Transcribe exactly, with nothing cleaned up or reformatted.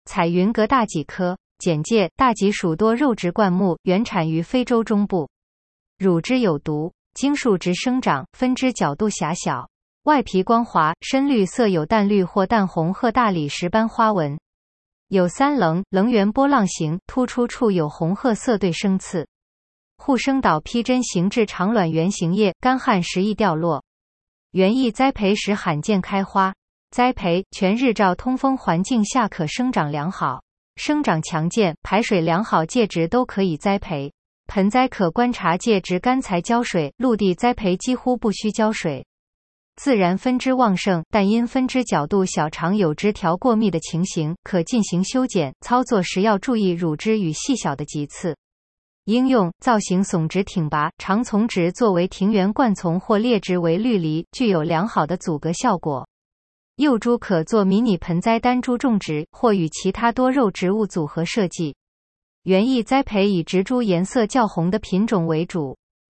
彩云阁大戟科。简介：大戟属多肉植灌木，原产于非洲中部。乳汁有毒，茎树直生长，分支角度狭小，外皮光滑，深绿色，有淡绿或淡红褐大理石般花纹。有三棱，棱圆波浪形，突出处有红褐色对生刺。护生岛披针形质长卵圆形叶，干旱时易掉落。园艺栽培时罕见开花。栽培：全日照通风环境下可生长良好。生长强健，排水良好介质都可以栽培。盆栽可观察介质干才浇水，陆地栽培几乎不需浇水。自然分支旺盛，但因分支角度小常有枝条过密的情形，可进行修剪，操作时要注意乳枝与细小的棘刺。应用：造型耸直挺拔，常丛植作为庭园灌丛或列植为绿篱，具有良好的阻隔效果。幼株可做迷你盆栽单株种植，或与其他多肉植物组合设计。园艺栽培以植株颜色较红的品种为主。